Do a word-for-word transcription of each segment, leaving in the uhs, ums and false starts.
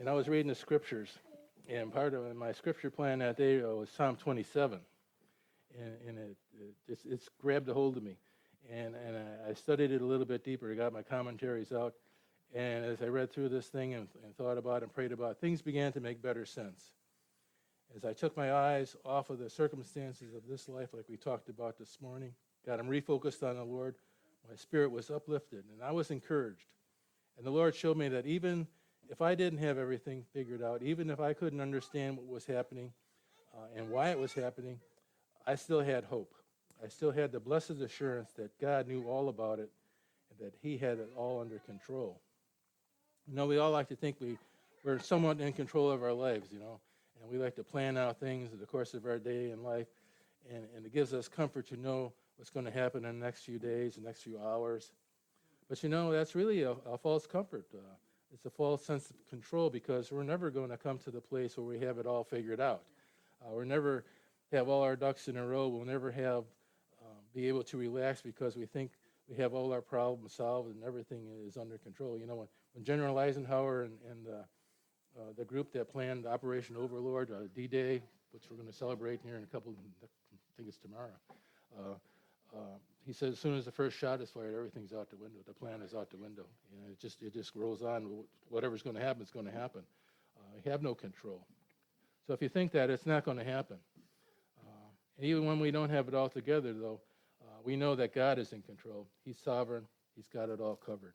And I was reading the scriptures, and part of my scripture plan that day was Psalm twenty-seven, and, and it, it it's, it's grabbed a hold of me. And, and I, I studied it a little bit deeper. I got my commentaries out, and as I read through this thing and, and thought about it and prayed about it, things began to make better sense. As I took my eyes off of the circumstances of this life, like we talked about this morning, got them refocused on the Lord, my spirit was uplifted, and I was encouraged. And the Lord showed me that even if I didn't have everything figured out, even if I couldn't understand what was happening uh, and why it was happening, I still had hope. I still had the blessed assurance that God knew all about it and that he had it all under control. You know, we all like to think we, we're somewhat in control of our lives, you know, and we like to plan out things in the course of our day and life, and, and it gives us comfort to know what's going to happen in the next few days, the next few hours. But, you know, that's really a, a false comfort. Uh, it's a false sense of control because we're never going to come to the place where we have it all figured out. Uh, we'll never have all our ducks in a row. We'll never have um, be able to relax because we think we have all our problems solved and everything is under control. You know, when, when General Eisenhower and, and uh, uh, the group that planned Operation Overlord, uh, D-Day, which we're going to celebrate here in a couple, I think it's tomorrow, uh, uh, he said as soon as the first shot is fired, everything's out the window. The plan is out the window. You know, it just it just rolls on. Whatever's going to happen is going to happen. Uh, you have no control. So if you think that, it's not going to happen. Uh, and even when we don't have it all together, though, uh, we know that God is in control. He's sovereign. He's got it all covered.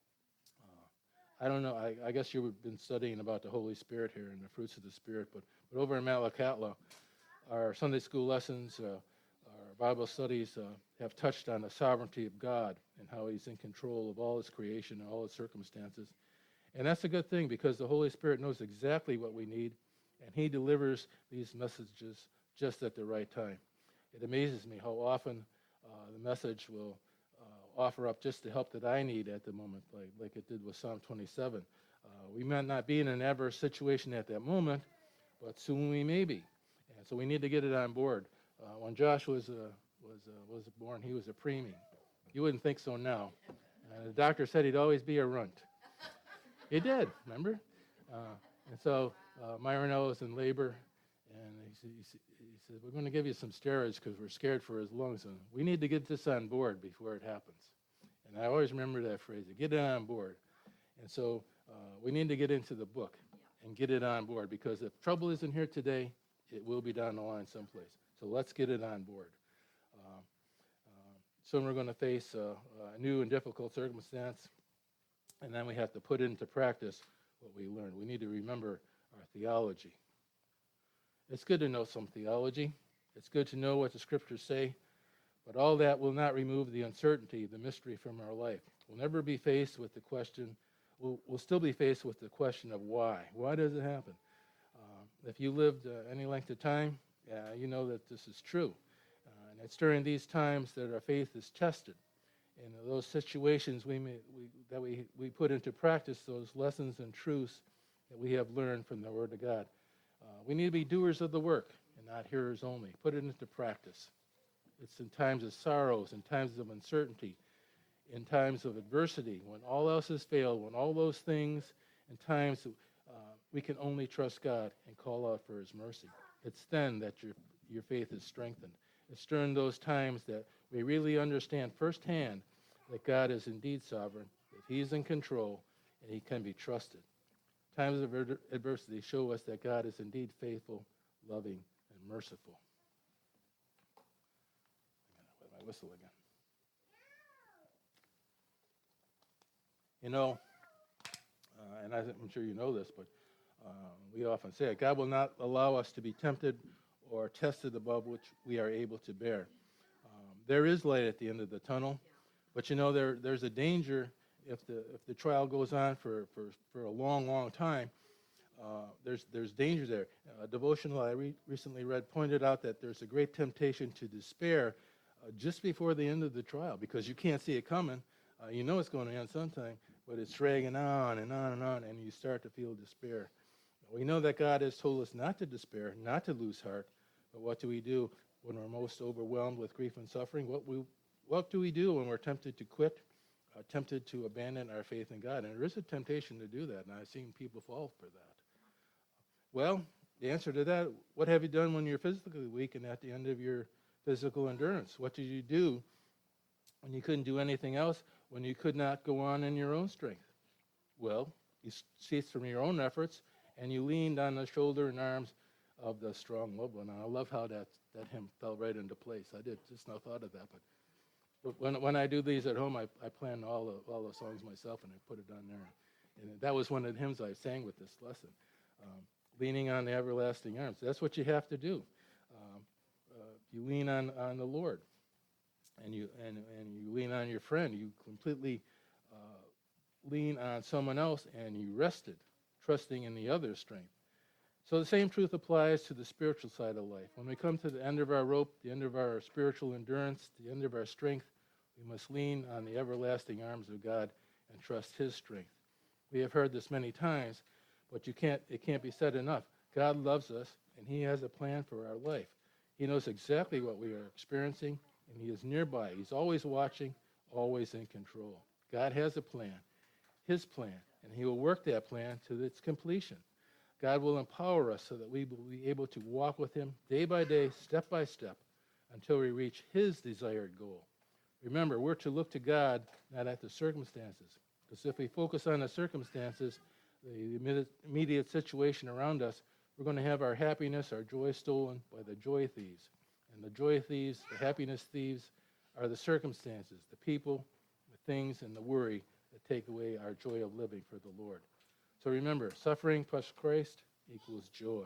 Uh, I don't know. I, I guess you've been studying about the Holy Spirit here and the fruits of the Spirit, but, but over in Malakatla, our Sunday school lessons, uh, our Bible studies uh, have touched on the sovereignty of God and how he's in control of all his creation and all his circumstances. And that's a good thing because the Holy Spirit knows exactly what we need, and he delivers these messages just at the right time. It amazes me how often uh, the message will uh, offer up just the help that I need at the moment, like, like it did with Psalm twenty-seven. Uh, we might not be in an adverse situation at that moment, but soon we may be. And so we need to get it on board. Uh, when Josh was uh, was uh, was born, he was a preemie. You wouldn't think so now. Uh, the doctor said he'd always be a runt. He did, remember? Uh, and so uh, Myronell was in labor, and he, said, he, said, he said, we're going to give you some steroids because we're scared for his lungs. And we need to get this on board before it happens. And I always remember that phrase, get it on board. And so uh, we need to get into the book and get it on board because if trouble isn't here today, it will be down the line someplace. So let's get it on board. Uh, uh, soon we're going to face uh, a new and difficult circumstance, and then we have to put into practice what we learned. We need to remember our theology. It's good to know some theology. It's good to know what the scriptures say, but all that will not remove the uncertainty, the mystery from our life. We'll never be faced with the question, we'll, we'll still be faced with the question of why. Why does it happen? Uh, if you lived uh, any length of time, uh, you know that this is true. Uh, and it's during these times that our faith is tested. And in those situations we may, we, that we, we put into practice those lessons and truths that we have learned from the Word of God. Uh, we need to be doers of the work and not hearers only. Put it into practice. It's in times of sorrows, in times of uncertainty, in times of adversity, when all else has failed, when all those things, in times uh, we can only trust God and call out for his mercy. It's then that your, your faith is strengthened. It's during those times that we really understand firsthand that God is indeed sovereign, that he's in control, and he can be trusted. Times of ad- adversity show us that God is indeed faithful, loving, and merciful. I'm going to wet my whistle again. You know, uh, and I'm sure you know this, but uh, we often say it, God will not allow us to be tempted or tested above which we are able to bear. Um, there is light at the end of the tunnel, but you know there there's a danger if the if the trial goes on for, for, for a long, long time. Uh, there's there's danger there. A devotional I re- recently read pointed out that there's a great temptation to despair uh, just before the end of the trial because you can't see it coming. Uh, you know it's going to end sometime, but it's dragging on and on and on, and you start to feel despair. We know that God has told us not to despair, not to lose heart, but what do we do when we're most overwhelmed with grief and suffering? What we what do we do when we're tempted to quit, uh, tempted to abandon our faith in God. And there is a temptation to do that, and I've seen people fall for that. Well, the answer to that, what have you done when you're physically weak and at the end of your physical endurance? What did you do when you couldn't do anything else, when you could not go on in your own strength? Well, you ceased from your own efforts, and you leaned on the shoulder and arms of the strong loved one. And I love how that, that hymn fell right into place. I did just not thought of that, but, but when when I do these at home, I, I plan all the, all the songs myself, and I put it on there. And that was one of the hymns I sang with this lesson. Um, leaning on the everlasting arms. That's what you have to do. Um, uh, you lean on, on the Lord, and you and, and you lean on your friend. You completely uh, lean on someone else, and you rested, trusting in the other's strength. So the same truth applies to the spiritual side of life. When we come to the end of our rope, the end of our spiritual endurance, the end of our strength, we must lean on the everlasting arms of God and trust his strength. We have heard this many times, but you can't, it can't be said enough. God loves us, and he has a plan for our life. He knows exactly what we are experiencing, and he is nearby. He's always watching, always in control. God has a plan, his plan, and he will work that plan to its completion. God will empower us so that we will be able to walk with him day by day, step by step, until we reach his desired goal. Remember, we're to look to God, not at the circumstances. Because if we focus on the circumstances, the immediate situation around us, we're going to have our happiness, our joy stolen by the joy thieves. And the joy thieves, the happiness thieves, are the circumstances, the people, the things, and the worry that take away our joy of living for the Lord. So remember, suffering plus Christ equals joy.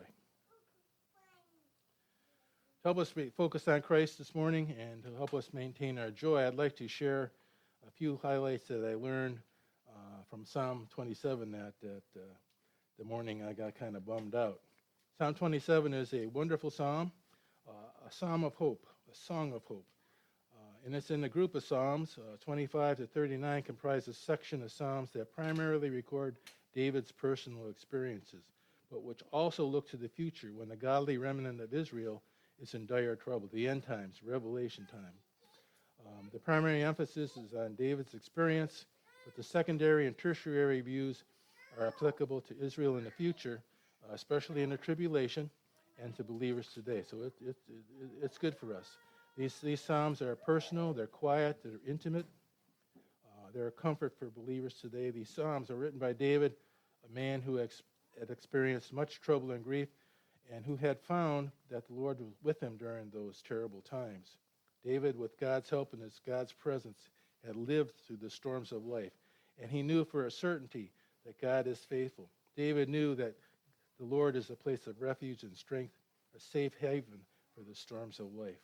To help us focus on Christ this morning and to help us maintain our joy, I'd like to share a few highlights that I learned uh, from Psalm twenty-seven that, that uh, the morning I got kind of bummed out. Psalm twenty-seven is a wonderful psalm, uh, a psalm of hope, a song of hope. Uh, and it's in the group of psalms. Uh, twenty-five to thirty-nine comprise a section of psalms that primarily record David's personal experiences, but which also look to the future when the godly remnant of Israel is in dire trouble, the end times, Revelation time. Um, the primary emphasis is on David's experience, but the secondary and tertiary views are applicable to Israel in the future, uh, especially in the tribulation, and to believers today. So it, it, it, it's good for us. These, these psalms are personal, they're quiet, they're intimate. Uh, they're a comfort for believers today. These psalms are written by David, a man who ex- had experienced much trouble and grief, and who had found that the Lord was with him during those terrible times. David, with God's help and his God's presence, had lived through the storms of life, and he knew for a certainty that God is faithful. David knew that the Lord is a place of refuge and strength, a safe haven for the storms of life.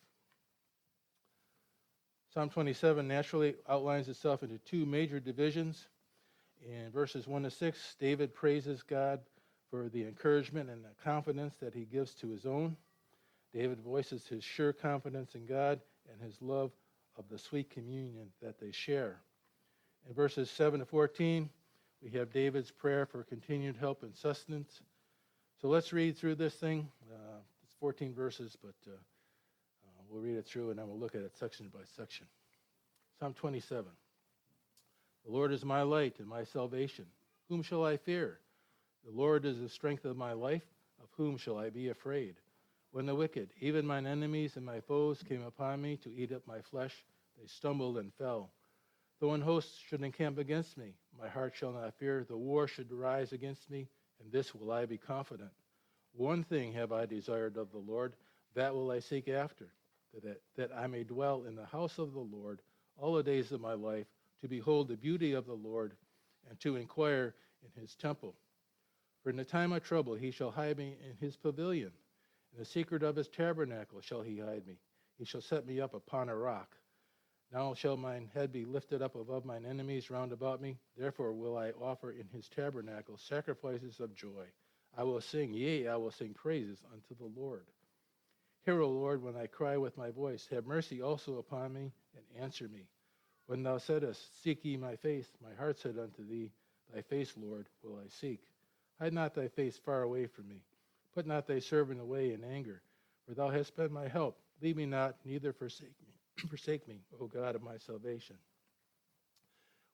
Psalm twenty-seven naturally outlines itself into two major divisions. In verses one to six, David praises God for the encouragement and the confidence that he gives to his own. David voices his sure confidence in God and his love of the sweet communion that they share. In verses seven to fourteen, we have David's prayer for continued help and sustenance. So let's read through this thing. Uh, it's fourteen verses, but uh, uh, we'll read it through and then we'll look at it section by section. Psalm twenty-seven. The Lord is my light and my salvation. Whom shall I fear? The Lord is the strength of my life. Of whom shall I be afraid? When the wicked, even mine enemies and my foes, came upon me to eat up my flesh, they stumbled and fell. Though an host should encamp against me, my heart shall not fear. The war should rise against me, and this will I be confident. One thing have I desired of the Lord, that will I seek after, that, that I may dwell in the house of the Lord all the days of my life, to behold the beauty of the Lord, and to inquire in his temple. For in the time of trouble he shall hide me in his pavilion. In the secret of his tabernacle shall he hide me. He shall set me up upon a rock. Now shall mine head be lifted up above mine enemies round about me. Therefore will I offer in his tabernacle sacrifices of joy. I will sing, yea, I will sing praises unto the Lord. Hear, O Lord, when I cry with my voice. Have mercy also upon me, and answer me. When thou saidst, seek ye my face, my heart said unto thee, thy face, Lord, will I seek. Hide not thy face far away from me. Put not thy servant away in anger, for thou hast been my help. Leave me not, neither forsake me. Forsake me, O God of my salvation.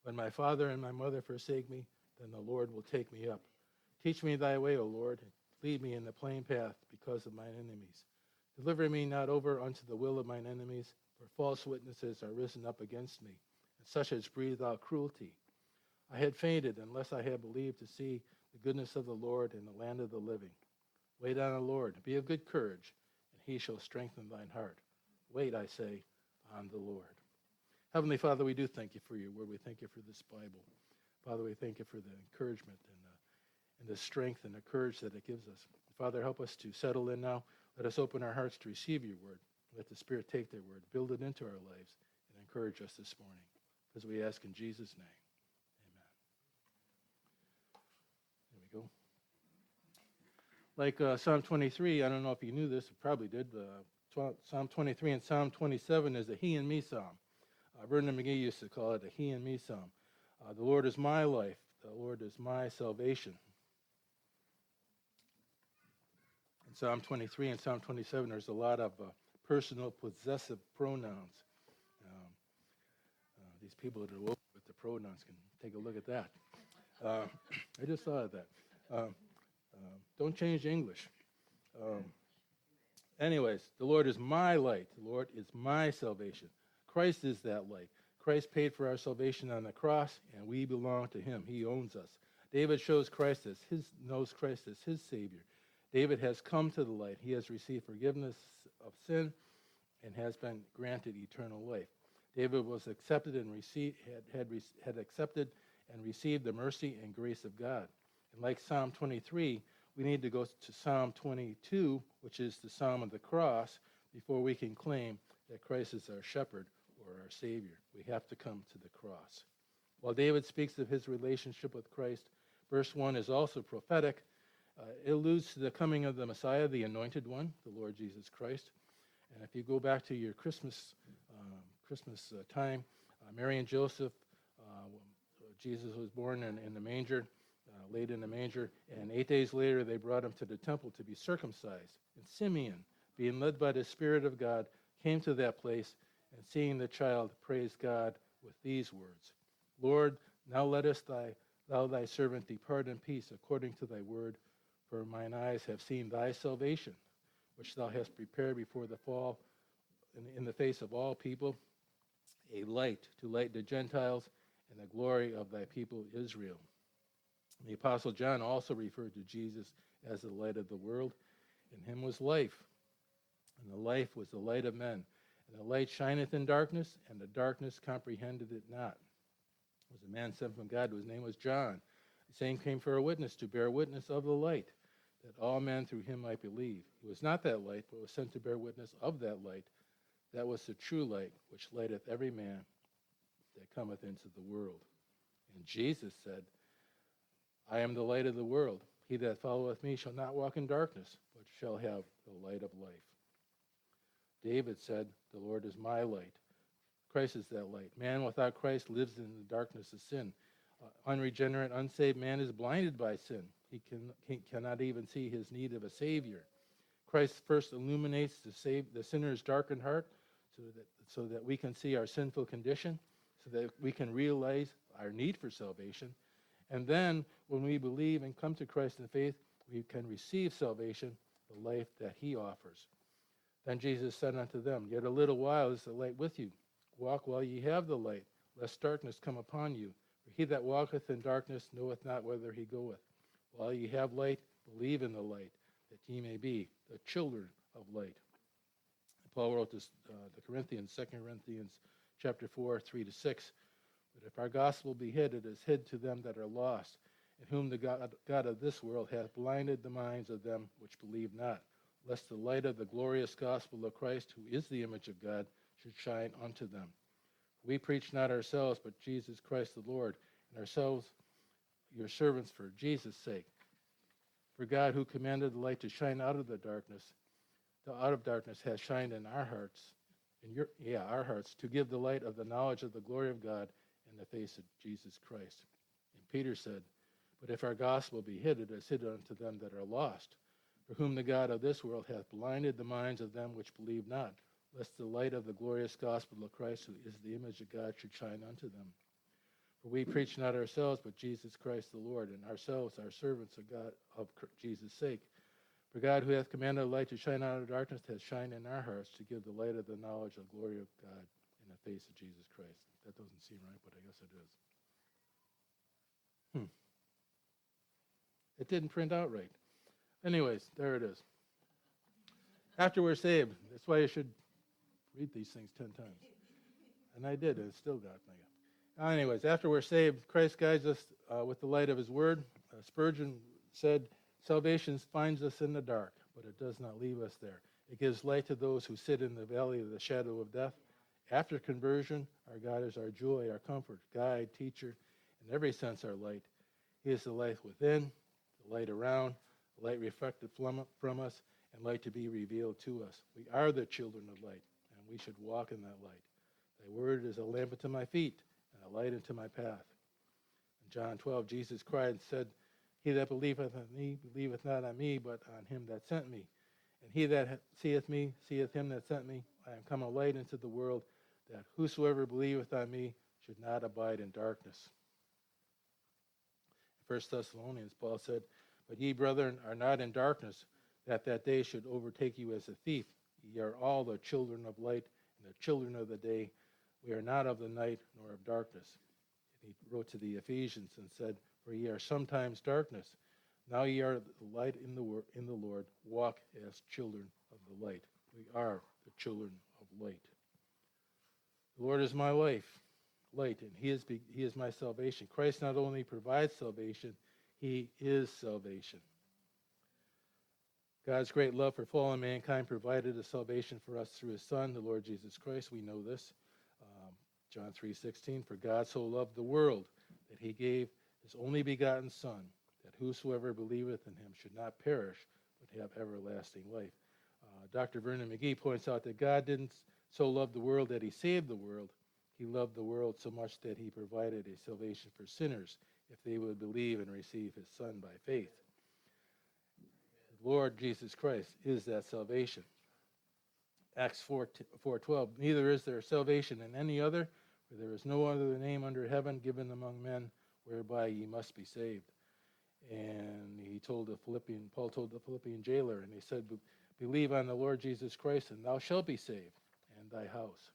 When my father and my mother forsake me, then the Lord will take me up. Teach me thy way, O Lord, and lead me in the plain path because of mine enemies. Deliver me not over unto the will of mine enemies, for false witnesses are risen up against me, and such as breathe out cruelty. I had fainted unless I had believed to see the goodness of the Lord in the land of the living. Wait on the Lord, be of good courage, and he shall strengthen thine heart. Wait, I say, on the Lord. Heavenly Father, we do thank you for your word. We thank you for this Bible. Father, we thank you for the encouragement and, uh, and the strength and the courage that it gives us. Father, help us to settle in now. Let us open our hearts to receive your word. Let the Spirit take their word, build it into our lives, and encourage us this morning. As we ask in Jesus' name, amen. There we go. Like uh, Psalm twenty-three, I don't know if you knew this, you probably did. Uh, Psalm twenty-three and Psalm twenty-seven is a he and me psalm. Uh, Vernon McGee used to call it a he and me psalm. Uh, the Lord is my life. The Lord is my salvation. In Psalm twenty-three and Psalm twenty-seven, there's a lot of uh, personal possessive pronouns. Um, uh, these people that are woke with the pronouns can take a look at that. Uh, I just thought of that. Um, uh, don't change English. Um, anyways, the Lord is my light. The Lord is my salvation. Christ is that light. Christ paid for our salvation on the cross, and we belong to him. He owns us. David shows Christ as his, knows Christ as his Savior. David has come to the light. He has received forgiveness of sin and has been granted eternal life. David was accepted and received, had, had, had accepted and received the mercy and grace of God. And like Psalm twenty-three, we need to go to Psalm twenty-two, which is the Psalm of the cross, before we can claim that Christ is our shepherd or our Savior. We have to come to the cross. While David speaks of his relationship with Christ, verse one is also prophetic. Uh, it alludes to the coming of the Messiah, the Anointed One, the Lord Jesus Christ. And if you go back to your Christmas uh, Christmas uh, time, uh, Mary and Joseph, uh, Jesus was born in, in the manger, uh, laid in the manger, and eight days later they brought him to the temple to be circumcised. And Simeon, being led by the Spirit of God, came to that place, and seeing the child, praised God with these words, Lord, now lettest thy, thou thy servant depart in peace according to thy word, for mine eyes have seen thy salvation, which thou hast prepared before the fall in, in the face of all people, a light to light the Gentiles and the glory of thy people Israel. The Apostle John also referred to Jesus as the light of the world. In him was life, and the life was the light of men. And the light shineth in darkness, and the darkness comprehended it not. There was a man sent from God whose name was John. The same came for a witness, to bear witness of the light, that all men through him might believe. He was not that light, but was sent to bear witness of that light. That was the true light, which lighteth every man that cometh into the world. And Jesus said, I am the light of the world. He that followeth me shall not walk in darkness, but shall have the light of life. David said, the Lord is my light. Christ is that light. Man without Christ lives in the darkness of sin. Uh, unregenerate, unsaved man is blinded by sin. He, can, he cannot even see his need of a Savior. Christ first illuminates the, save, the sinner's darkened heart so that, so that we can see our sinful condition, so that we can realize our need for salvation. And then when we believe and come to Christ in faith, we can receive salvation, the life that he offers. Then Jesus said unto them, Yet a little while is the light with you. Walk while ye have the light, lest darkness come upon you. For he that walketh in darkness knoweth not whither he goeth. While ye have light, believe in the light, that ye may be the children of light. Paul wrote this, uh, the Corinthians, Second Corinthians chapter four, three to six. But if our gospel be hid, it is hid to them that are lost, in whom the God, God of this world hath blinded the minds of them which believe not, lest the light of the glorious gospel of Christ, who is the image of God, should shine unto them. We preach not ourselves, but Jesus Christ the Lord, and ourselves your servants for Jesus' sake. For God, who commanded the light to shine out of the darkness, the out of darkness has shined in our hearts, in your yeah, our hearts, to give the light of the knowledge of the glory of God in the face of Jesus Christ. And Peter said, But if our gospel be hid, it is hid unto them that are lost, for whom the God of this world hath blinded the minds of them which believe not, lest the light of the glorious gospel of Christ, who is the image of God, should shine unto them. For we preach not ourselves, but Jesus Christ the Lord, and ourselves our servants of God of Jesus' sake. For God, who hath commanded the light to shine out of darkness, hath shined in our hearts to give the light of the knowledge of the glory of God in the face of Jesus Christ. That doesn't seem right, but I guess it is. Hmm. It didn't print out right. Anyways, there it is. After we're saved, that's why you should read these things ten times. And I did, and it still got me. Uh, anyways, after we're saved, Christ guides us uh, with the light of his word. Uh, Spurgeon said, salvation finds us in the dark, but it does not leave us there. It gives light to those who sit in the valley of the shadow of death. After conversion, our God is our joy, our comfort, guide, teacher, in every sense our light. He is the light within, the light around, the light reflected from, from us, and light to be revealed to us. We are the children of light, and we should walk in that light. Thy word is a lamp unto my feet, and a light unto my path. In John twelve, Jesus cried and said, he that believeth on me, believeth not on me, but on him that sent me. And he that seeth me, seeth him that sent me. I am come a light into the world, that whosoever believeth on me should not abide in darkness. In First Thessalonians, Paul said, but ye, brethren, are not in darkness, that that day should overtake you as a thief. Ye are all the children of light and the children of the day. We are not of the night nor of darkness. And he wrote to the Ephesians and said, for ye are sometimes darkness. Now ye are the light in the wor- in the Lord. Walk as children of the light. We are the children of light. The Lord is my life, light, and he is, be- he is my salvation. Christ not only provides salvation, he is salvation. God's great love for fallen mankind provided a salvation for us through his Son, the Lord Jesus Christ. We know this. Um, John three sixteen, for God so loved the world that he gave his only begotten Son, that whosoever believeth in him should not perish, but have everlasting life. Uh, Doctor Vernon McGee points out that God didn't so love the world that he saved the world. He loved the world so much that he provided a salvation for sinners if they would believe and receive his Son by faith. The Lord Jesus Christ is that salvation. Acts four twelve, neither is there salvation in any other, for there is no other name under heaven given among men whereby ye must be saved. And he told the Philippian, Paul told the Philippian jailer, and he said, believe on the Lord Jesus Christ, and thou shalt be saved, and thy house.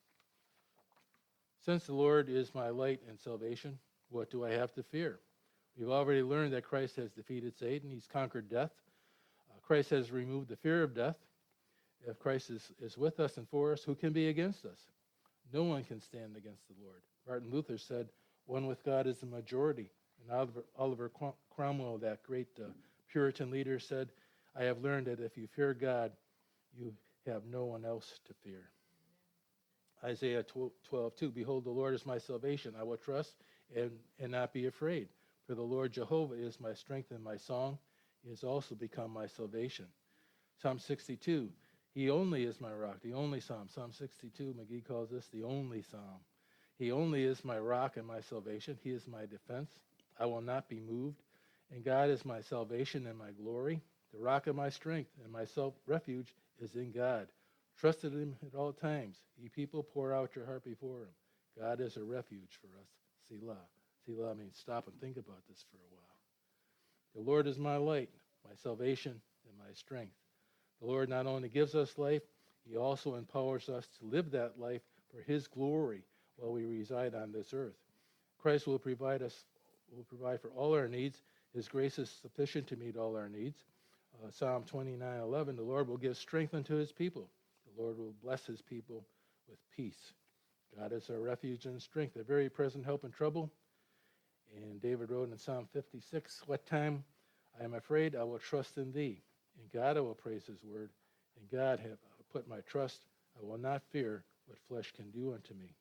Since the Lord is my light and salvation, what do I have to fear? We've already learned that Christ has defeated Satan. He's conquered death. Uh, Christ has removed the fear of death. If Christ is, is with us and for us, who can be against us? No one can stand against the Lord. Martin Luther said, one with God is the majority. And Oliver, Oliver Cromwell, that great uh, Puritan leader, said, I have learned that if you fear God, you have no one else to fear. Isaiah twelve two, behold, the Lord is my salvation. I will trust and, and not be afraid. For the Lord Jehovah is my strength and my song. He has also become my salvation. Psalm sixty-two, he only is my rock, the only psalm. Psalm sixty-two, McGee calls this the only psalm. He only is my rock and my salvation. He is my defense. I will not be moved. And God is my salvation and my glory. The rock of my strength and my self-refuge is in God. Trust in him at all times. Ye people, pour out your heart before him. God is a refuge for us. Selah. Selah means stop and think about this for a while. The Lord is my light, my salvation, and my strength. The Lord not only gives us life, he also empowers us to live that life for his glory while we reside on this earth. Christ will provide us, will provide for all our needs. His grace is sufficient to meet all our needs. Uh, Psalm twenty-nine eleven, the Lord will give strength unto his people. The Lord will bless his people with peace. God is our refuge and strength, a very present help in trouble. And David wrote in Psalm fifty-six, what time I am afraid, I will trust in thee. In God I will praise his word. In God have I put my trust. I will not fear what flesh can do unto me.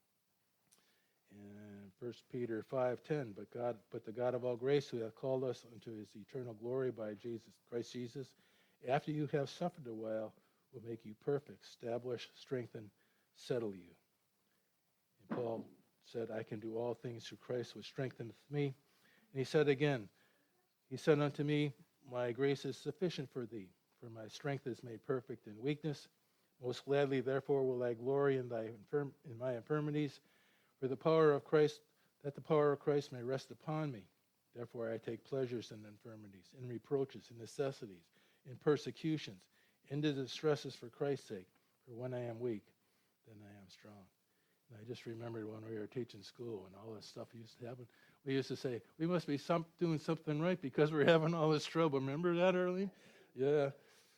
And First Peter five ten, but God, but the God of all grace, who hath called us unto his eternal glory by Jesus Christ Jesus, after you have suffered a while, will make you perfect, establish, strengthen, settle you. And Paul said, I can do all things through Christ which strengtheneth me. And he said again, he said unto me, my grace is sufficient for thee, for my strength is made perfect in weakness. Most gladly, therefore, will I glory in thy infirm- in my infirmities, for the power of Christ that the power of Christ may rest upon me. Therefore I take pleasures in infirmities, in reproaches, in necessities, in persecutions, in the distresses for Christ's sake. For when I am weak, then I am strong. And I just remembered when we were teaching school and all this stuff used to happen. We used to say, we must be some, doing something right because we're having all this trouble. Remember that, Arlene? Yeah.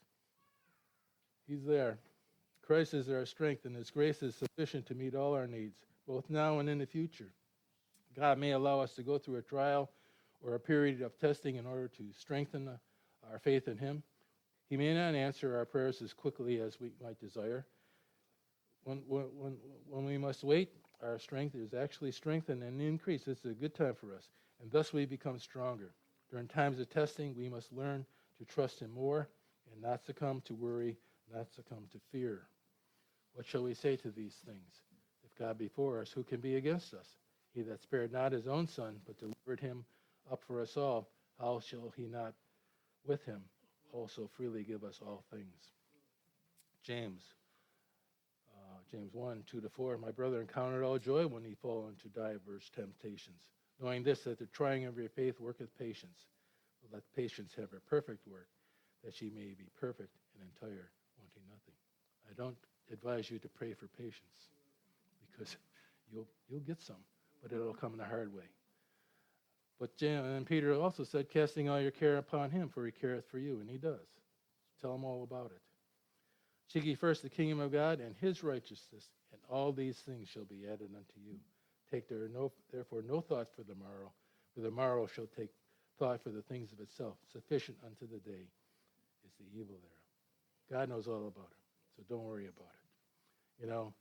He's there. Christ is our strength, and his grace is sufficient to meet all our needs, both now and in the future. God may allow us to go through a trial or a period of testing in order to strengthen our faith in him. He may not answer our prayers as quickly as we might desire. When, when, when we must wait, our strength is actually strengthened and increased. It's a good time for us, and thus we become stronger. During times of testing, we must learn to trust him more and not succumb to worry, not succumb to fear. What shall we say to these things? If God be for us, who can be against us? He that spared not his own son, but delivered him up for us all, how shall he not with him also freely give us all things? James, uh, James one, two to four, my brother encountered all joy when he fell into diverse temptations, knowing this, that the trying of your faith worketh patience. But let patience have her perfect work, that she may be perfect and entire, wanting nothing. I don't advise you to pray for patience, because you'll you'll get some, but it'll come in a hard way. But Jan, and Peter also said, casting all your care upon him, for he careth for you, and he does. Tell him all about it. Seek ye first the kingdom of God and his righteousness, and all these things shall be added unto you. Take there no, therefore no thought for the morrow, for the morrow shall take thought for the things of itself. Sufficient unto the day is the evil thereof. God knows all about it, so don't worry about it. You know,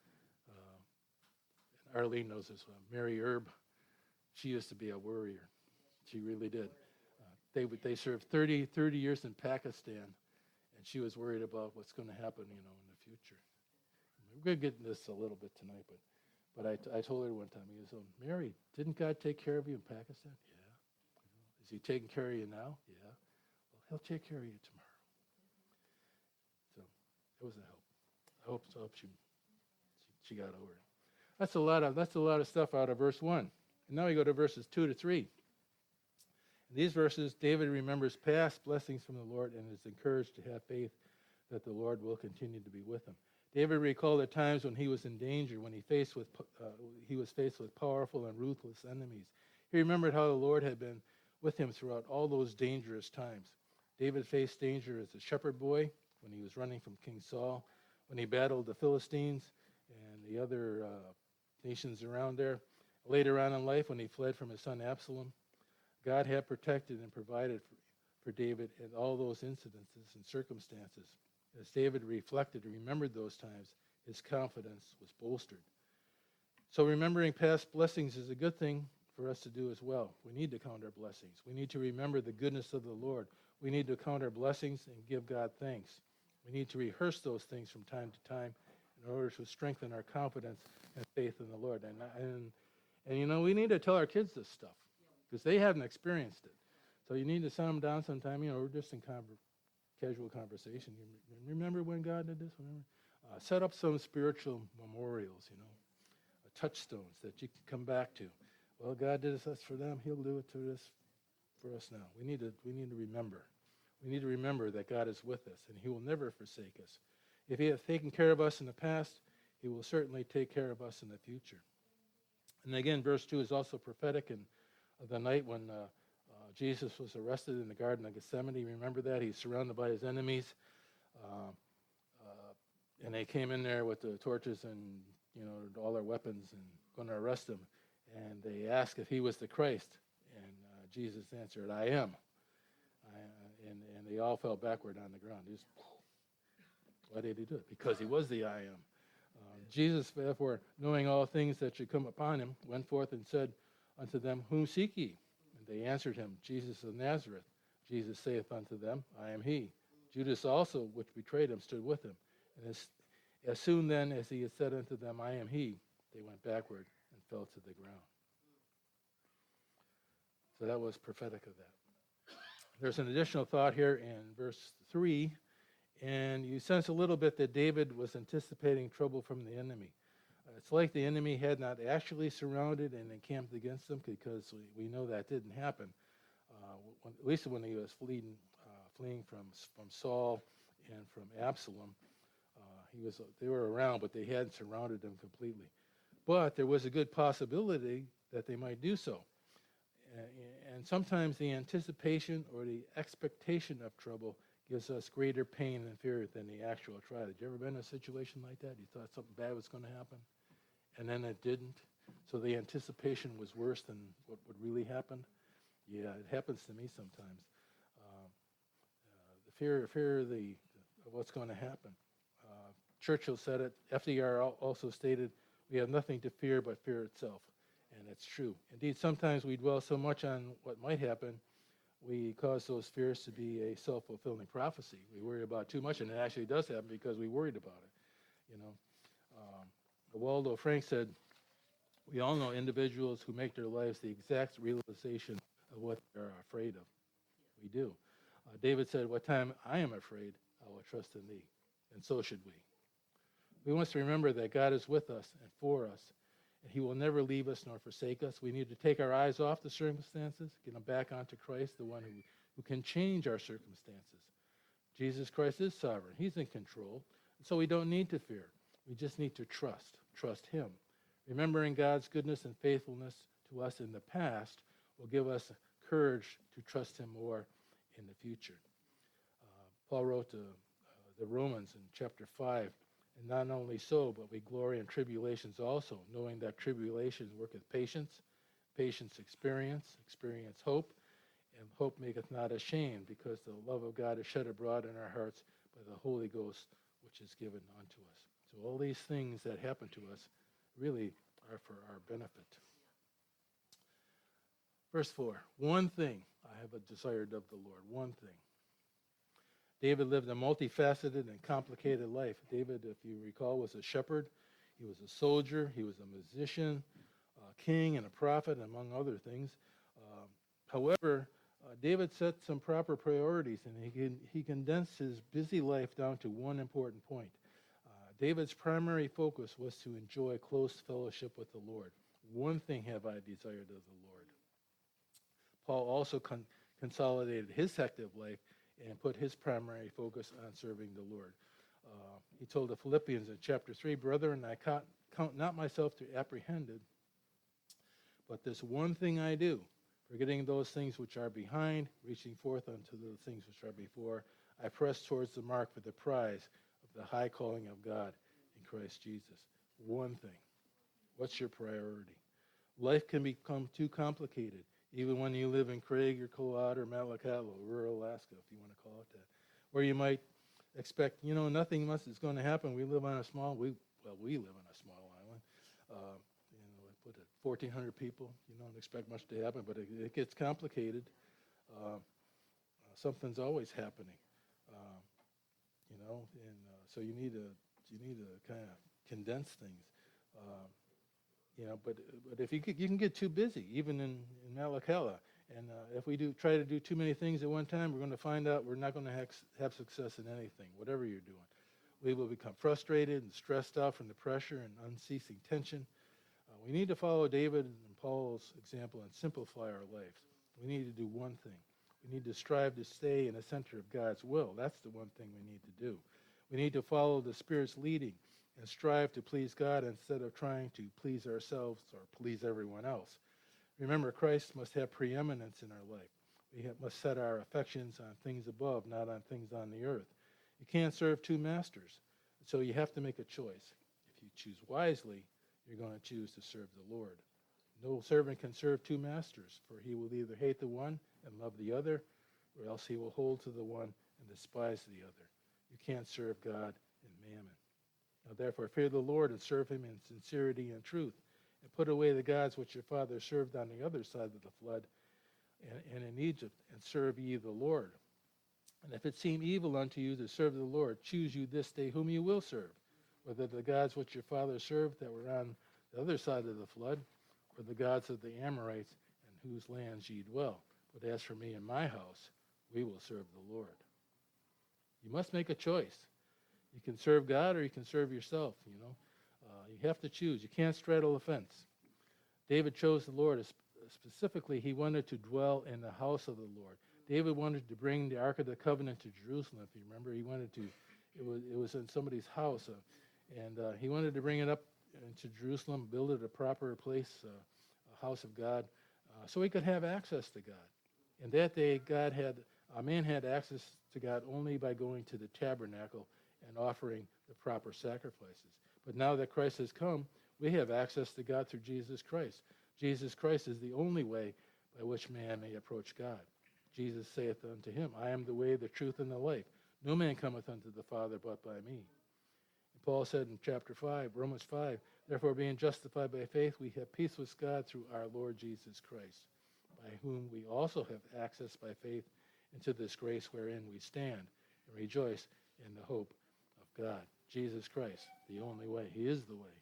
uh, and Arlene knows this one. Mary Erb, she used to be a worrier. She really did. Uh, they they served thirty, thirty years in Pakistan, and she was worried about what's going to happen, you know, in the future. We're going to get into this a little bit tonight, but but I, I told her one time, he goes, oh, Mary, didn't God take care of you in Pakistan? Yeah. Is he taking care of you now? Yeah. Well, he'll take care of you tomorrow. So it was a help. I hope, I hope she, she she got over it. That's a lot of that's a lot of stuff out of verse one. And now we go to verses two to three. In these verses, David remembers past blessings from the Lord and is encouraged to have faith that the Lord will continue to be with him. David recalled the times when he was in danger, when he faced with uh, he was faced with powerful and ruthless enemies. He remembered how the Lord had been with him throughout all those dangerous times. David faced danger as a shepherd boy when he was running from King Saul, when he battled the Philistines and the other uh, nations around there. Later on in life, when he fled from his son Absalom, God had protected and provided for, for David in all those incidences and circumstances. As David reflected and remembered those times, his confidence was bolstered. So remembering past blessings is a good thing for us to do as well. We need to count our blessings. We need to remember the goodness of the Lord. We need to count our blessings and give God thanks. We need to rehearse those things from time to time in order to strengthen our confidence and faith in the Lord. And, and, and you know, we need to tell our kids this stuff because they haven't experienced it. So you need to send them down sometime. You know, we're just in conver- casual conversation. You remember when God did this? Remember? Uh, set up some spiritual memorials, you know, uh, touchstones that you can come back to. Well, God did this for them. He'll do it to us for us now. We need to we need to remember. We need to remember that God is with us, and he will never forsake us. If he has taken care of us in the past, he will certainly take care of us in the future. And again, verse two is also prophetic. And the night when uh, uh, Jesus was arrested in the Garden of Gethsemane, remember that? He's surrounded by his enemies. Uh, uh, and they came in there with the torches and, you know, all their weapons and going to arrest him. And they asked if he was the Christ. And uh, Jesus answered, I am. I, uh, and, and they all fell backward on the ground. Just, why did he do it? Because he was the I am. Uh, Jesus, therefore, knowing all things that should come upon him, went forth and said unto them, Whom seek ye? And they answered him, Jesus of Nazareth. Jesus saith unto them, I am he. Judas also, which betrayed him, stood with him. And as, as soon then as he had said unto them, I am he, they went backward and fell to the ground. So that was prophetic of that. There's an additional thought here in verse three, and you sense a little bit that David was anticipating trouble from the enemy. it's like the enemy had not actually surrounded and encamped against them, because we, we know that didn't happen. Uh, when, at least when he was fleeing, uh, fleeing from from Saul and from Absalom, uh, he was they were around, but they hadn't surrounded them completely. But there was a good possibility that they might do so. And, and sometimes the anticipation or the expectation of trouble gives us greater pain and fear than the actual trial. Did you ever been in a situation like that? You thought something bad was going to happen, and then it didn't. So the anticipation was worse than what would really happen. Yeah, it happens to me sometimes. Um, uh, the fear, fear of the of what's going to happen. Uh, Churchill said it. F D R also stated, "We have nothing to fear but fear itself," and it's true. Indeed, sometimes we dwell so much on what might happen, we cause those fears to be a self-fulfilling prophecy. We worry about too much, and it actually does happen because we worried about it. You know, um, Waldo Frank said, "We all know individuals who make their lives the exact realization of what they're afraid of." We do. Uh, David said, "What time I am afraid, I will trust in thee." And so should we. We must remember that God is with us and for us, and he will never leave us nor forsake us. We need to take our eyes off the circumstances, get them back onto Christ, the one who, who can change our circumstances. Jesus Christ is sovereign. He's in control. So we don't need to fear. We just need to trust. Trust him. Remembering God's goodness and faithfulness to us in the past will give us courage to trust him more in the future. Uh, Paul wrote to uh, the Romans in chapter five, "And not only so, but we glory in tribulations also, knowing that tribulations worketh patience, patience experience, experience hope, and hope maketh not ashamed, because the love of God is shed abroad in our hearts by the Holy Ghost, which is given unto us." So all these things that happen to us really are for our benefit. Verse four, "One thing I have desired of the Lord," one thing. David lived a multifaceted and complicated life. David, if you recall, was a shepherd. He was a soldier. He was a musician, a king, and a prophet, among other things. Um, however, uh, David set some proper priorities, and he, can, he condensed his busy life down to one important point. Uh, David's primary focus was to enjoy close fellowship with the Lord. "One thing have I desired of the Lord." Paul also con- consolidated his hectic life and put his primary focus on serving the Lord. Uh, he told the Philippians in chapter three, "Brethren, I count, count not myself to apprehended, but this one thing I do, forgetting those things which are behind, reaching forth unto the things which are before, I press towards the mark for the prize of the high calling of God in Christ Jesus." One thing. What's your priority? Life can become too complicated, even when you live in Craig or Colad or Malakalo, rural Alaska, if you want to call it that, where you might expect, you know, nothing much is going to happen. We live on a small, we well, we live on a small island. Uh, you know, I put it fourteen hundred people. You don't expect much to happen, but it, it gets complicated. Uh, uh, something's always happening, uh, you know, and uh, so you need to you need to kind of condense things. Uh, You know, but but if you could, you can get too busy, even in, in Malakala. And uh, if we do try to do too many things at one time, we're going to find out we're not going to have, have success in anything, whatever you're doing. We will become frustrated and stressed out from the pressure and unceasing tension. Uh, we need to follow David and Paul's example and simplify our lives. We need to do one thing. We need to strive to stay in the center of God's will. That's the one thing we need to do. We need to follow the Spirit's leading and strive to please God instead of trying to please ourselves or please everyone else. Remember, Christ must have preeminence in our life. We have, must set our affections on things above, not on things on the earth. You can't serve two masters, so you have to make a choice. If you choose wisely, you're going to choose to serve the Lord. No servant can serve two masters, for he will either hate the one and love the other, or else he will hold to the one and despise the other. You can't serve God and mammon. Now, therefore, fear the Lord and serve him in sincerity and truth, and put away the gods which your father served on the other side of the flood and, and in Egypt, and serve ye the Lord. And if it seem evil unto you to serve the Lord, choose you this day whom you will serve, whether the gods which your father served that were on the other side of the flood, or the gods of the Amorites, in whose lands ye dwell. But as for me and my house, we will serve the Lord. You must make a choice. You can serve God or you can serve yourself, you know. Uh, you have to choose. You can't straddle the fence. David chose the Lord. Specifically, he wanted to dwell in the house of the Lord. David wanted to bring the Ark of the Covenant to Jerusalem. If you remember, he wanted to. It was it was in somebody's house, uh, and uh, he wanted to bring it up into Jerusalem, build it a proper place, uh, a house of God, uh, so he could have access to God. In that day, God had a man had access to God only by going to the tabernacle and offering the proper sacrifices. But now that Christ has come, we have access to God through Jesus Christ. Jesus Christ is the only way by which man may approach God. Jesus saith unto him, I am the way, the truth, and the life. No man cometh unto the Father but by me. And Paul said in chapter five, Romans five, therefore being justified by faith, we have peace with God through our Lord Jesus Christ, by whom we also have access by faith into this grace wherein we stand and rejoice in the hope of God. Jesus Christ, the only way. He is the way.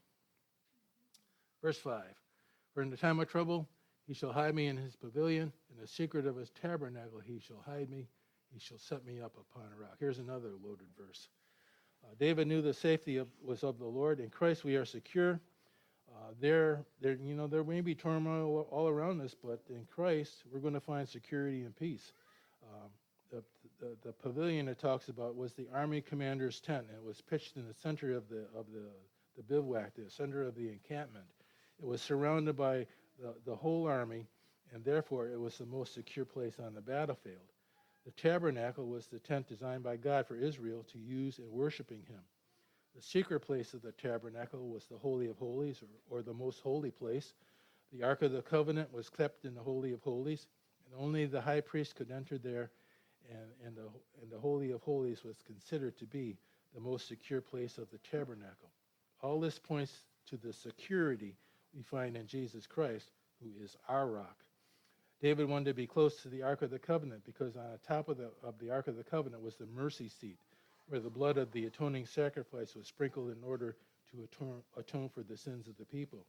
Verse five, for in the time of trouble he shall hide me in his pavilion. In the secret of his tabernacle he shall hide me. He shall set me up upon a rock. Here's another loaded verse. Uh, David knew the safety of, was of the Lord. In Christ we are secure. Uh, there, there, you know, there may be turmoil all around us, but in Christ we're going to find security and peace. Um, the, the, the pavilion it talks about was the army commander's tent. And it was pitched in the center of the of the, the bivouac, the center of the encampment. It was surrounded by the, the whole army, and therefore it was the most secure place on the battlefield. The tabernacle was the tent designed by God for Israel to use in worshiping him. The secret place of the tabernacle was the Holy of Holies, or, or the most holy place. The Ark of the Covenant was kept in the Holy of Holies, and only the high priest could enter there, and, and, the, and the Holy of Holies was considered to be the most secure place of the tabernacle. All this points to the security we find in Jesus Christ, who is our rock. David wanted to be close to the Ark of the Covenant because on the top of the, of the Ark of the Covenant was the mercy seat, where the blood of the atoning sacrifice was sprinkled in order to atone, atone for the sins of the people.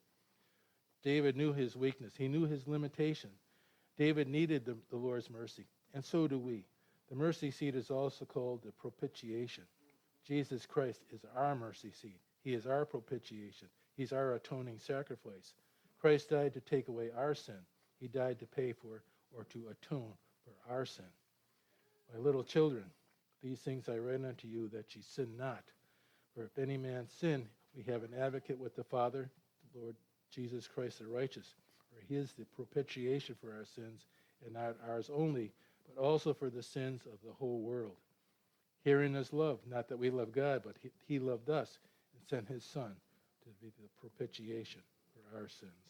David knew his weakness. He knew his limitation. David needed the, the Lord's mercy, and so do we. The mercy seat is also called the propitiation. Jesus Christ is our mercy seat. He is our propitiation. He's our atoning sacrifice. Christ died to take away our sin. He died to pay for or to atone for our sin. My little children, these things I write unto you that ye sin not. For if any man sin, we have an advocate with the Father, the Lord Jesus Christ the righteous. For he is the propitiation for our sins, and not ours only, but also for the sins of the whole world. Herein is love, not that we love God, but he, he loved us and sent his Son to be the propitiation for our sins.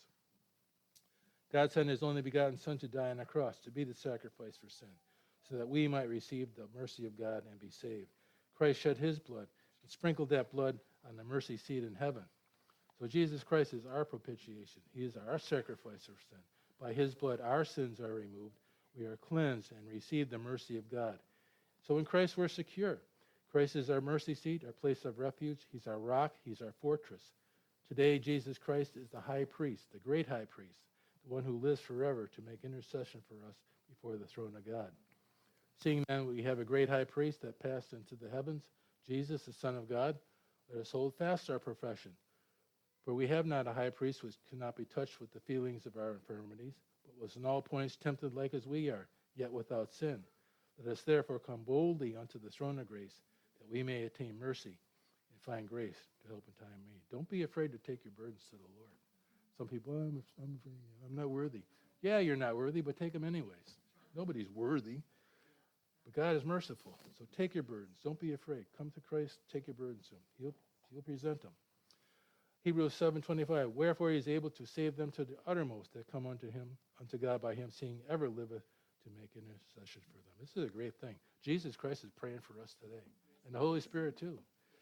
God sent his only begotten Son to die on the cross, to be the sacrifice for sin, so that we might receive the mercy of God and be saved. Christ shed his blood and sprinkled that blood on the mercy seat in heaven. So Jesus Christ is our propitiation. He is our sacrifice for sin. By his blood, our sins are removed. We are cleansed and receive the mercy of God. So in Christ, we're secure. Christ is our mercy seat, our place of refuge. He's our rock. He's our fortress. Today, Jesus Christ is the high priest, the great high priest, the one who lives forever to make intercession for us before the throne of God. Seeing then we have a great high priest that passed into the heavens, Jesus, the Son of God, let us hold fast our profession. For we have not a high priest which cannot be touched with the feelings of our infirmities, but was in all points tempted like as we are, yet without sin. Let us therefore come boldly unto the throne of grace, that we may attain mercy and find grace to help in time of need. Don't be afraid to take your burdens to the Lord. Some people, oh, I'm, I'm, I'm not worthy. Yeah, you're not worthy, but take them anyways. Nobody's worthy. But God is merciful. So take your burdens. Don't be afraid. Come to Christ. Take your burdens to him. He'll, he'll present them. Hebrews seven twenty-five, wherefore he is able to save them to the uttermost that come unto him, unto God by him, seeing ever liveth to make intercession for them. This is a great thing. Jesus Christ is praying for us today. And the Holy Spirit too.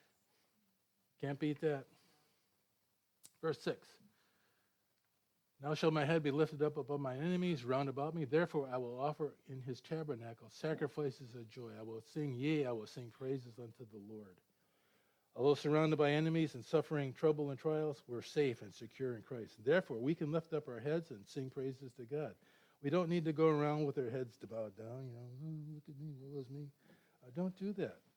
Can't beat that. Verse six. Now shall my head be lifted up above my enemies round about me. Therefore I will offer in his tabernacle sacrifices of joy. I will sing, yea, I will sing praises unto the Lord. Although surrounded by enemies and suffering trouble and trials, we're safe and secure in Christ. Therefore, we can lift up our heads and sing praises to God. We don't need to go around with our heads bowed down, you know, oh, look at me, woe is me. Uh, don't do that.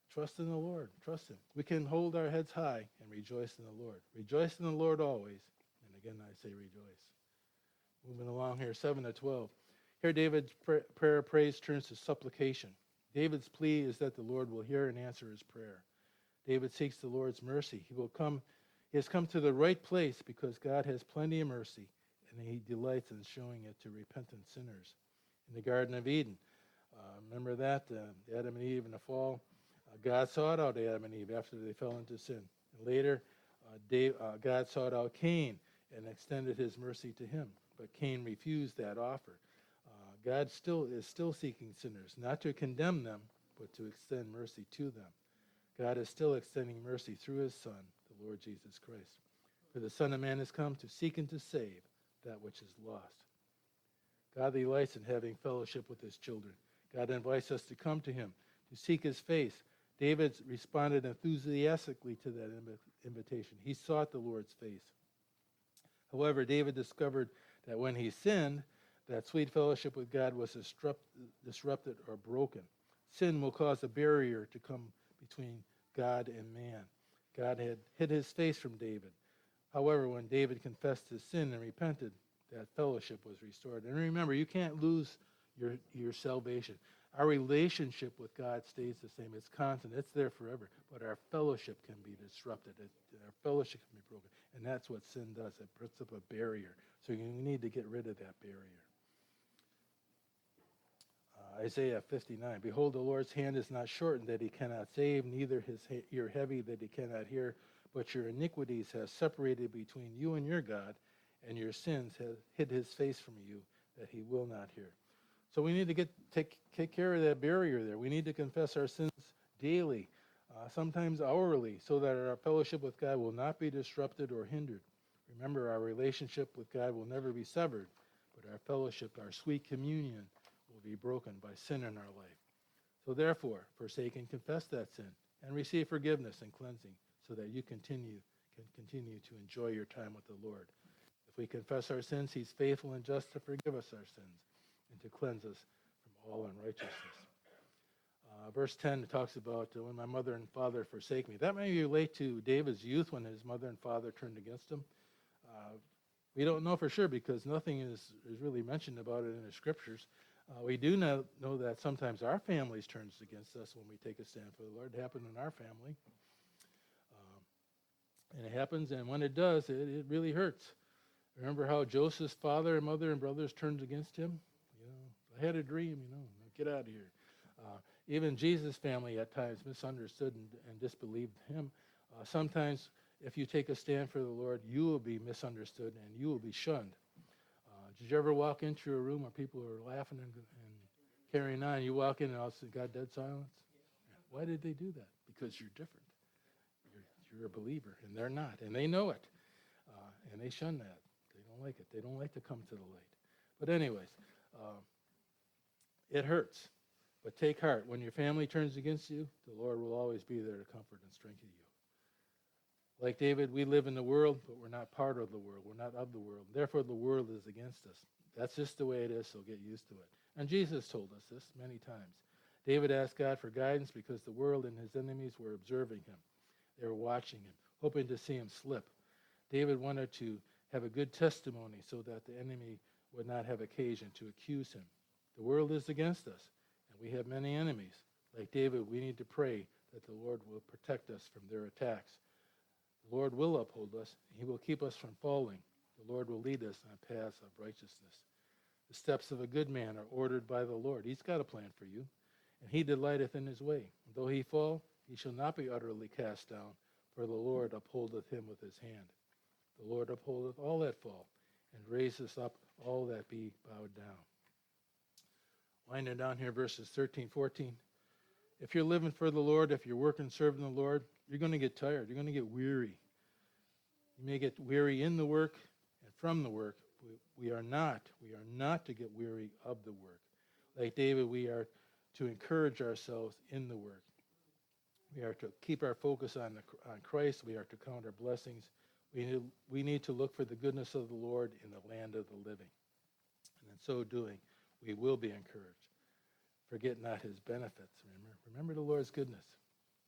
Trust in the Lord. Trust him. We can hold our heads high and rejoice in the Lord. Rejoice in the Lord always. And again, I say rejoice. Moving along here, seven to twelve. Here, David's pr- prayer of praise turns to supplication. David's plea is that the Lord will hear and answer his prayer. David seeks the Lord's mercy. He will come. He has come to the right place because God has plenty of mercy, and he delights in showing it to repentant sinners. In the Garden of Eden, uh, remember that? Uh, Adam and Eve in the fall. Uh, God sought out Adam and Eve after they fell into sin. And later, uh, Dave, uh, God sought out Cain and extended his mercy to him. But Cain refused that offer. Uh, God still is still seeking sinners, not to condemn them, but to extend mercy to them. God is still extending mercy through his Son, the Lord Jesus Christ. For the Son of Man has come to seek and to save that which is lost. God delights in having fellowship with his children. God invites us to come to him, to seek his face. David responded enthusiastically to that invitation. He sought the Lord's face. However, David discovered that when he sinned, that sweet fellowship with God was disrupted or broken. Sin will cause a barrier to come between God and man. God had hid his face from David. However, when David confessed his sin and repented, that fellowship was restored. And remember, you can't lose your, your salvation. Our relationship with God stays the same. It's constant. It's there forever. But our fellowship can be disrupted. It, our fellowship can be broken. And that's what sin does. It puts up a barrier. So you need to get rid of that barrier. Uh, Isaiah fifty-nine, behold, the Lord's hand is not shortened that he cannot save, neither his ear heavy that he cannot hear, but your iniquities have separated between you and your God, and your sins have hid his face from you that he will not hear. So we need to get take, take care of that barrier there. We need to confess our sins daily, uh, sometimes hourly, so that our fellowship with God will not be disrupted or hindered. Remember, our relationship with God will never be severed, but our fellowship, our sweet communion, will be broken by sin in our life. So therefore, forsake and confess that sin, and receive forgiveness and cleansing, so that you continue can continue to enjoy your time with the Lord. If we confess our sins, he's faithful and just to forgive us our sins and to cleanse us from all unrighteousness. Uh, verse ten talks about uh, when my mother and father forsake me. That may relate to David's youth when his mother and father turned against him. Uh, we don't know for sure because nothing is, is really mentioned about it in the scriptures. Uh, we do know, know that sometimes our families turns against us when we take a stand for the Lord. It happened in our family. Um, and it happens, and when it does, it, it really hurts. Remember how Joseph's father and mother and brothers turned against him? You know, I had a dream, you know, get out of here. Uh, even Jesus' family at times misunderstood and, and disbelieved him. Uh, sometimes if you take a stand for the Lord, you will be misunderstood and you will be shunned. Uh, did you ever walk into a room where people are laughing and, and carrying on? You walk in and all of a sudden, God, dead silence? Why did they do that? Because you're different. You're, you're a believer, and they're not, and they know it, uh, and they shun that. They don't like it. They don't like to come to the light. But anyways, uh, it hurts. But take heart. When your family turns against you, the Lord will always be there to comfort and strengthen you. Like David, we live in the world, but we're not part of the world. We're not of the world. Therefore, the world is against us. That's just the way it is, so get used to it. And Jesus told us this many times. David asked God for guidance because the world and his enemies were observing him. They were watching him, hoping to see him slip. David wanted to have a good testimony so that the enemy would not have occasion to accuse him. The world is against us, and we have many enemies. Like David, we need to pray that the Lord will protect us from their attacks. The Lord will uphold us. He will keep us from falling. The Lord will lead us on paths of righteousness. The steps of a good man are ordered by the Lord. He's got a plan for you, and he delighteth in his way. Though he fall, he shall not be utterly cast down, for the Lord upholdeth him with his hand. The Lord upholdeth all that fall, and raiseth up all that be bowed down. Winding down here, verses thirteen, fourteen. If you're living for the Lord, if you're working, serving the Lord, you're going to get tired. You're going to get weary. You may get weary in the work and from the work. We are not. We are not to get weary of the work. Like David, we are to encourage ourselves in the work. We are to keep our focus on, the, on Christ. We are to count our blessings. We need, we need to look for the goodness of the Lord in the land of the living. And in so doing, we will be encouraged. Forget not his benefits. Remember, remember the Lord's goodness.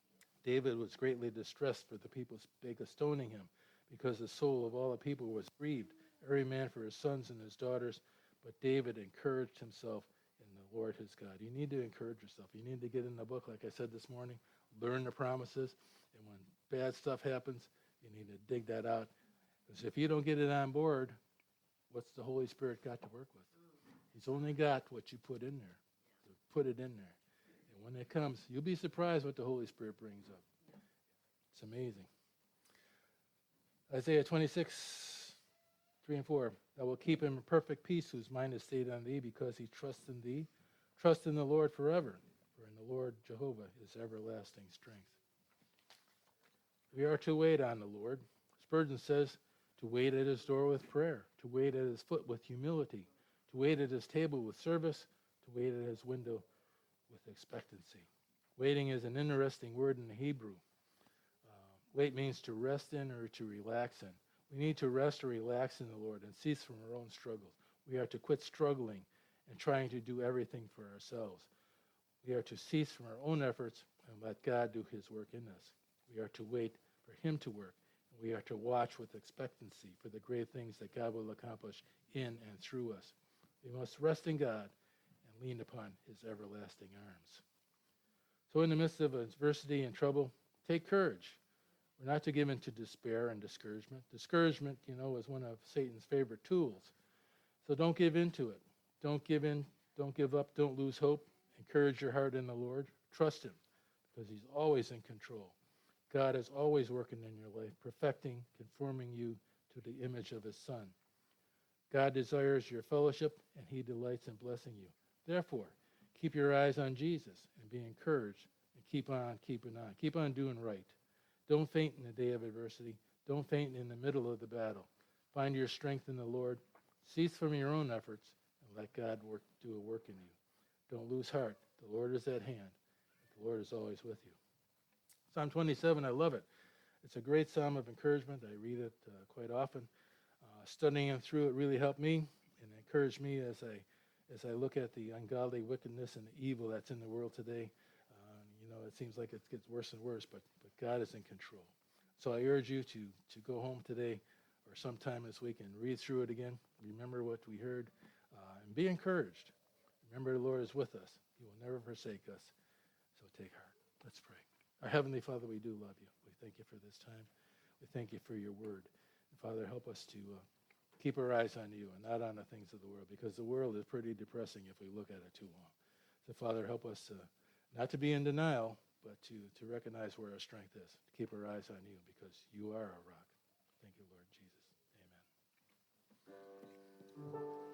David was greatly distressed for the people spake of stoning him, because the soul of all the people was grieved, every man for his sons and his daughters. But David encouraged himself in the Lord his God. You need to encourage yourself. You need to get in the book, like I said this morning, learn the promises, and when bad stuff happens, you need to dig that out. Because if you don't get it on board, what's the Holy Spirit got to work with? He's only got what you put in there. So put it in there. And when it comes, you'll be surprised what the Holy Spirit brings up. It's amazing. Isaiah twenty-six, three and four. I will keep him in perfect peace whose mind is stayed on thee, because he trusts in thee. Trust in the Lord forever, for in the Lord Jehovah is everlasting strength. We are to wait on the Lord. Spurgeon says to wait at his door with prayer, to wait at his foot with humility, to wait at his table with service, to wait at his window with expectancy. Waiting is an interesting word in the Hebrew. Uh, wait means to rest in or to relax in. We need to rest or relax in the Lord and cease from our own struggles. We are to quit struggling and trying to do everything for ourselves. We are to cease from our own efforts and let God do his work in us. We are to wait for him to work. And we are to watch with expectancy for the great things that God will accomplish in and through us. We must rest in God and lean upon his everlasting arms. So in the midst of adversity and trouble, take courage. We're not to give in to despair and discouragement. Discouragement, you know, is one of Satan's favorite tools. So don't give in to it. Don't give in. Don't give up. Don't lose hope. Encourage your heart in the Lord. Trust him, because he's always in control. God is always working in your life, perfecting, conforming you to the image of his Son. God desires your fellowship, and he delights in blessing you. Therefore, keep your eyes on Jesus and be encouraged, and keep on keeping on. Keep on doing right. Don't faint in the day of adversity. Don't faint in the middle of the battle. Find your strength in the Lord. Cease from your own efforts and let God work, do a work in you. Don't lose heart. The Lord is at hand. The Lord is always with you. Psalm twenty-seven, I love it. It's a great psalm of encouragement. I read it uh, quite often. Uh, studying it through it really helped me and encouraged me as I as I look at the ungodly wickedness and the evil that's in the world today. Uh, you know, it seems like it gets worse and worse, but, but God is in control. So I urge you to, to go home today or sometime this week and read through it again. Remember what we heard uh, and be encouraged. Remember the Lord is with us. He will never forsake us. So take heart. Let's pray. Our Heavenly Father, we do love you. We thank you for this time. We thank you for your word. And Father, help us to uh, keep our eyes on you and not on the things of the world, because the world is pretty depressing if we look at it too long. So Father, help us uh, not to be in denial, but to, to recognize where our strength is, to keep our eyes on you, because you are our rock. Thank you, Lord Jesus. Amen.